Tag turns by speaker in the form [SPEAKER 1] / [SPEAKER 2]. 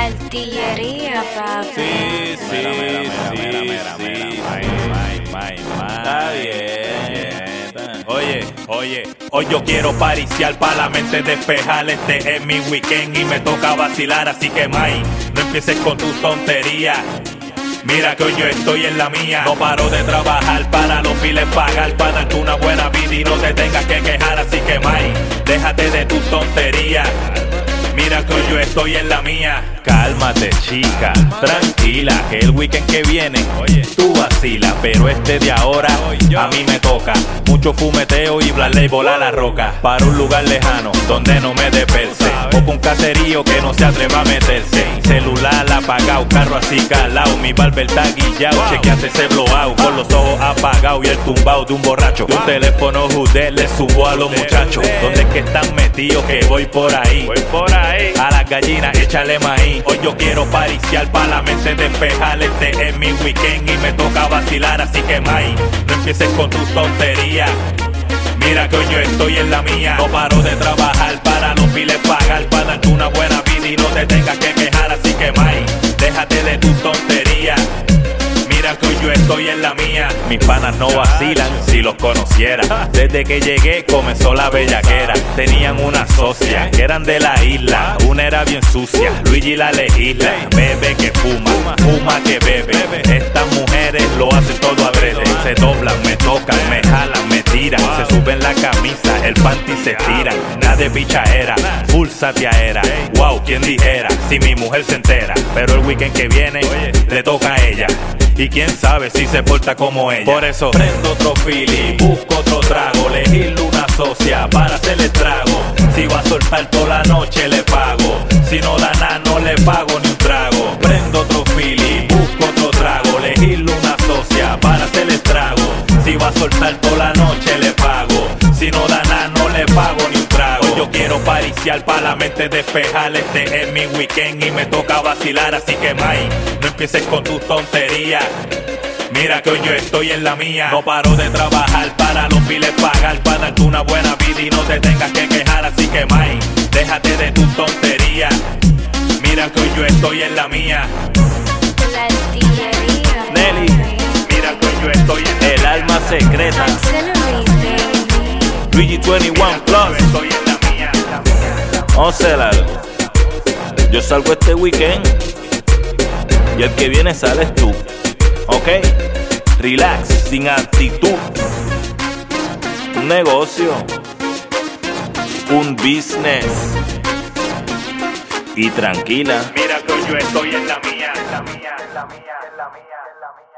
[SPEAKER 1] La artillería, papi.
[SPEAKER 2] Sí. Está bien. Oye, hoy yo quiero pariciar pa' la mente despejar. Este es mi weekend y me toca vacilar, así que May, no empieces con tus tonterías. Mira que hoy yo estoy en la mía. No paro de trabajar para los biles pagar, para darte una buena vida y no te tengas que quejar. Así que May, déjate de tus tonterías. Mira que hoy yo estoy en la mía. Cálmate, chica, tranquila, que el weekend que viene, oye, tú vacilas, pero este de ahora a mí me toca mucho fumeteo y bla y volar la roca. Para un lugar lejano donde no me desperce, o pa' un caserío que no se atreva a meterse. Celular apagado, carro así calao, mi barber está guillao, chequeate ese blowout, con los ojos apagados y el tumbao de un borracho. Un teléfono judé le subo a los muchachos. ¿Dónde es que están metidos? Que voy por ahí. A las gallinas échale maíz. Hoy yo quiero pariciar pa' la mente despejar. Este es mi weekend y me toca vacilar, así que May, no empieces con tus tonterías. Mira que hoy yo estoy en la mía. No paro de trabajar para los biles pagar, para darte una buena vida y no te tengas que quejar. Así que May, déjate de tus tonterías. Mira que hoy yo estoy en la mía. Mis panas no vacilan si los conociera. Desde que llegué comenzó la bellaquera. Tenían una socia que eran de la isla. Una era bien sucia, Luigi la legisla. Bebe que fuma, fuma que bebe. Estas mujeres lo hacen todo adrede. Se doblan, me tocan, me jalan, me tiran. Se suben la camisa, el panty se tiran. Nada de pichaera, full sapiaera. Wow, ¿quién dijera? Si mi mujer se entera. Pero el weekend que viene le toca a ella. Y quién sabe si se porta como ella. Por eso prendo otro fili, busco otro trago, elegirle una socia para hacerle trago. Si va a soltar toda la noche le pago, si no da nada no le pago ni un trago. Prendo otro fili, busco otro trago, elegirle una socia para hacerle trago. Si va a soltar toda la noche le pago, si no da nada no le pago ni un trago. Yo quiero pariciar pa' la mente despejar. Este es mi weekend y me toca vacilar, así que May, no empieces con tus tonterías. Mira que hoy yo estoy en la mía. No paro de trabajar para los biles pagar, para darte una buena vida y no te tengas que quejar. Así que May, déjate de tus tonterías. Mira que hoy yo estoy en la mía.
[SPEAKER 1] La artillería,
[SPEAKER 2] Nelly, mira que hoy yo estoy en la mía. El alma secreta,
[SPEAKER 1] Accelerate, baby.
[SPEAKER 2] Luigi 21 Plus. Estoy en la mía. Vamos a hacer algo. Yo salgo este weekend y el que viene sales tú. Ok, relax, sin actitud. Un negocio, un business. Y tranquila. Mira que yo estoy en la mía, en la mía, en la mía, en la mía, en la mía.